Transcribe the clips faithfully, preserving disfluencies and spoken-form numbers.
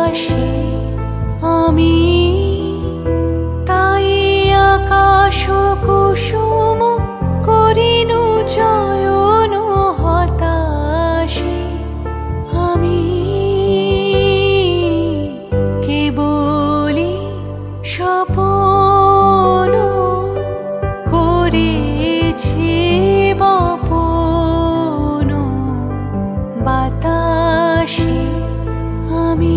বাতাসে আমি, তাই আকাশ কুসুম করিনু চয়ন হতাশে আমি কেবলি স্বপন করেছি বপন বাতাসে আমি।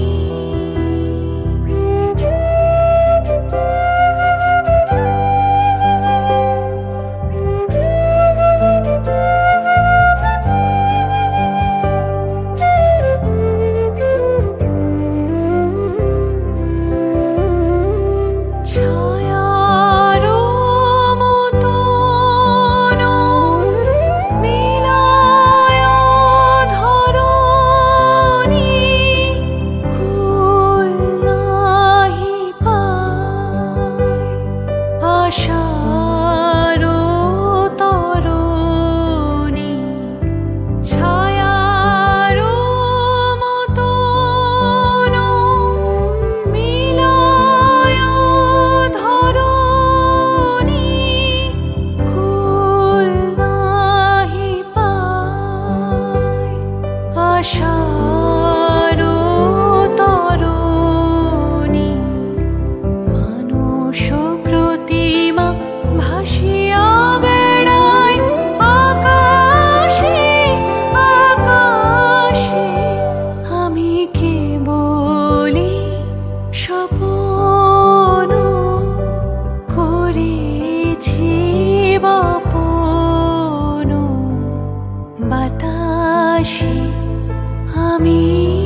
বাতাসে আমি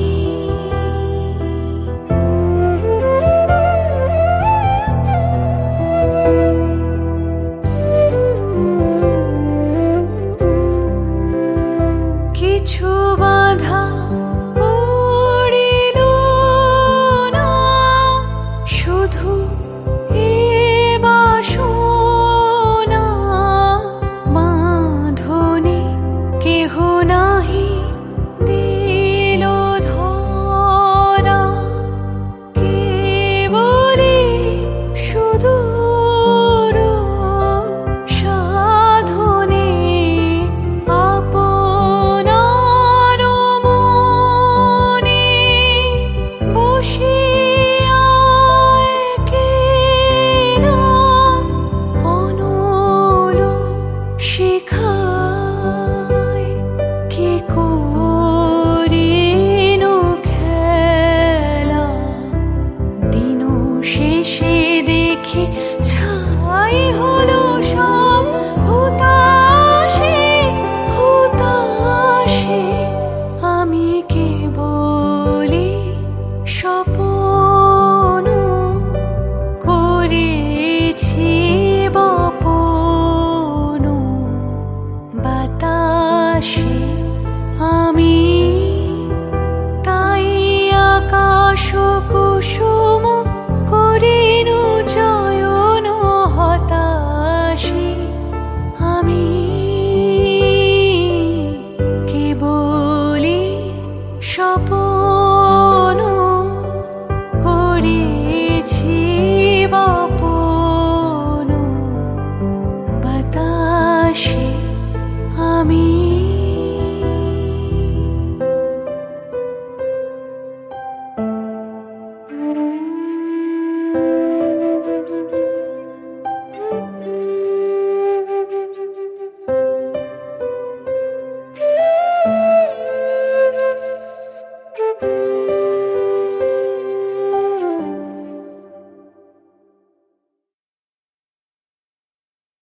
কিছু বাধা পড়িল না, শুধু এ বাসনা বাঁধনে কেহ নাহি দিল ধরা, কেবলি সুদূর সাধনে আপনার মনে বসিয়া একেলা অনল শিখায় কি করিনু খেলা, দিন শেষে দেখি ছাই হলো সব হুতাশে হুতাশে আমি কেবলি স্বপন করেছি বপন বাতাসে আমি, তাই আকাশ কুসুম করি